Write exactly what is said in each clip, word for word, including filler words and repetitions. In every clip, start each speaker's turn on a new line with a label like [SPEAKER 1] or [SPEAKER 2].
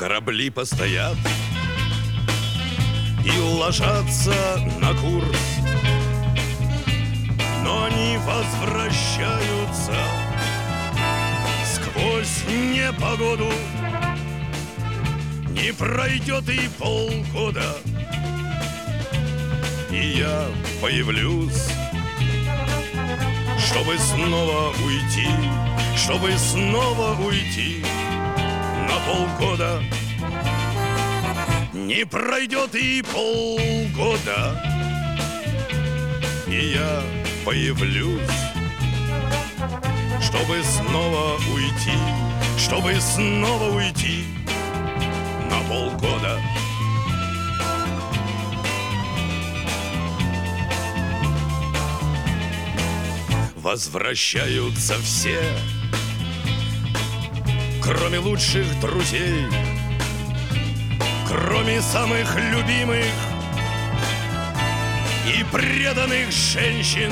[SPEAKER 1] Корабли постоят и ложатся на курс, но они возвращаются сквозь непогоду. Не пройдет и полгода, и я появлюсь, чтобы снова уйти, чтобы снова уйти на полгода. Не пройдет и полгода, и я появлюсь, чтобы снова уйти, чтобы снова уйти на полгода. Возвращаются все, кроме лучших друзей, кроме самых любимых и преданных женщин.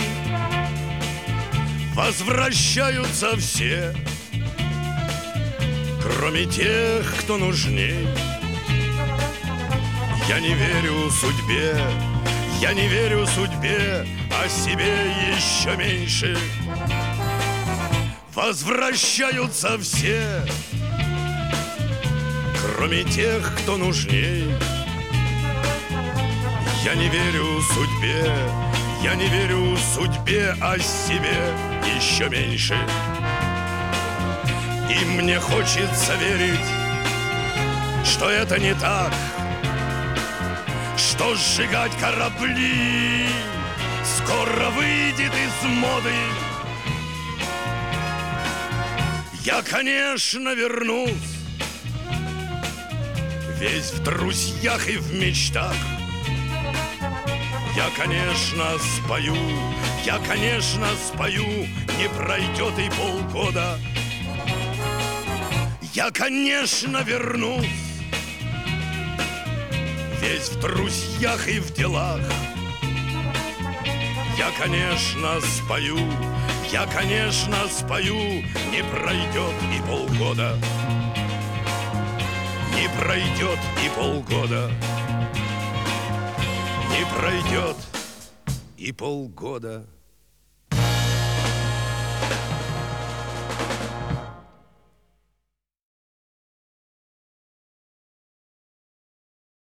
[SPEAKER 1] Возвращаются все, кроме тех, кто нужней. Я не верю судьбе, я не верю судьбе, а себе еще меньше. Возвращаются все, кроме тех, кто нужней. Я не верю судьбе, я не верю судьбе, а себе еще меньше. И мне хочется верить, что это не так, что сжигать корабли скоро выйдет из моды. Я, конечно, вернусь, весь в друзьях и в мечтах. Я, конечно, спою, я, конечно, спою, не пройдет и полгода. Я, конечно, вернусь, весь в друзьях и в делах. Я, конечно, спою, я, конечно, спою, не пройдет и полгода. Не пройдет и полгода. Не пройдет и полгода.